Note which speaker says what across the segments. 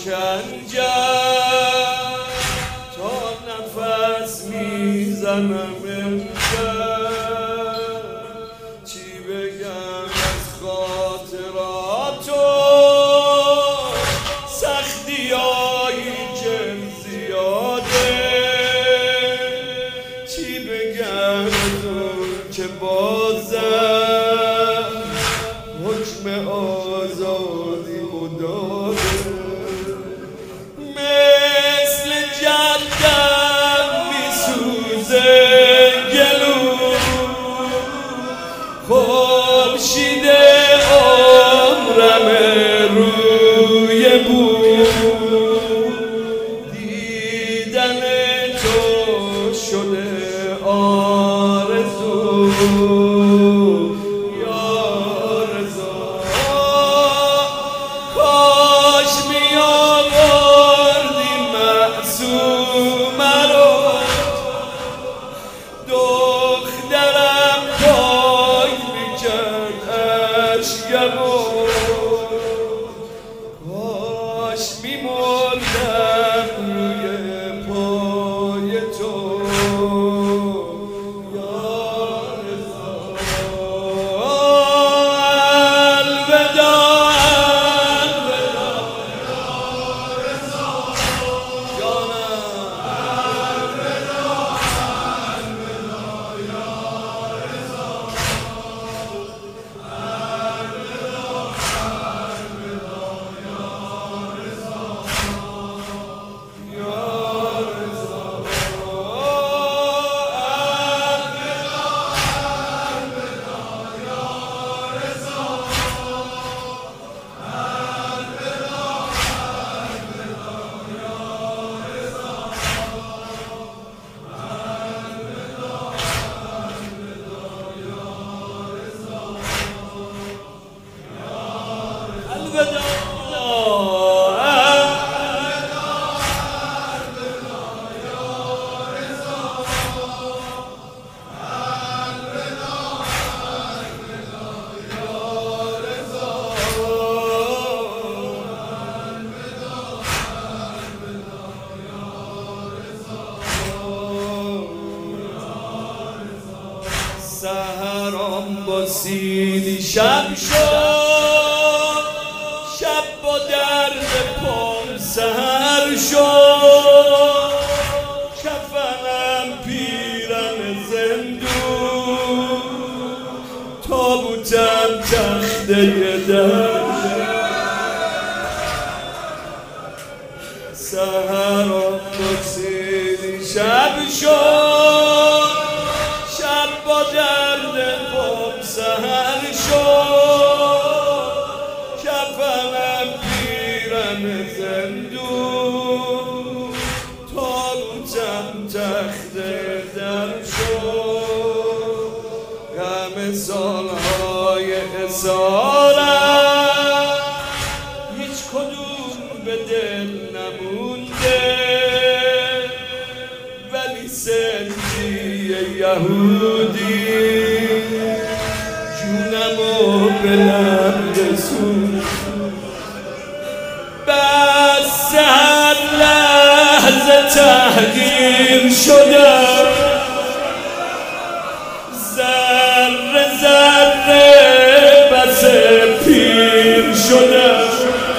Speaker 1: خنجر تا نفس میزنم امشب. چی بگم از خاطراتو، سختیایی که زیاده. چی بگم از اون که بازم حکم آزادی مداده. مثل جدم میسوزه گلو، خورشید عمرم روی بود. دیدن تو شده آرزو، یا رضا. کاش میآوردی معصومه رو، دخترم پاک میکرد اشکمو. کاش میمردم روی پای تو، یا رضا. الوداع الوداع یا رضا جانم. الوداع الوداع یا رضا. الوداع الوداع یا رضا. سحرام با سیلی شب شد، شب با درد پام سحر شد. کفنم پیرن زندون، تابوتم تخته در. سحرام با سیلی شب شد، شب با درد پام سحر شد. کفنم پیرن زندون، تابوتم تخته در شد. غم سالهای اسارم هیچ کدوم به دل نمونده، ولی سندی یهودی جونمو به لب رسون. بس هر لحظه تحقیر شدم، ذره ذره بس پیر شدم.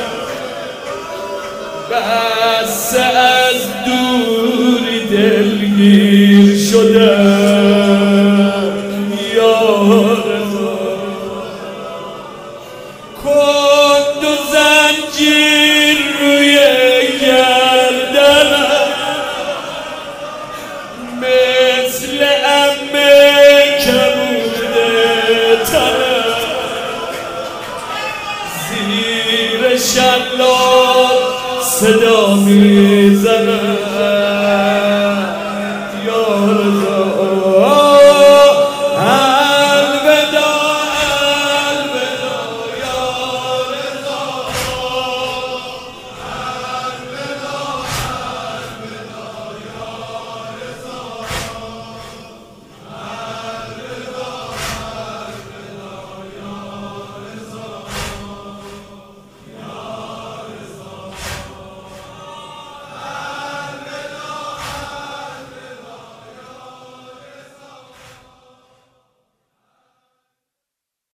Speaker 1: بس از دوری دلگیر شدم، یا رضا. کند و زنجیر روی گردنم، مثل عمه کبوده تنم. زیر شلاق صدا می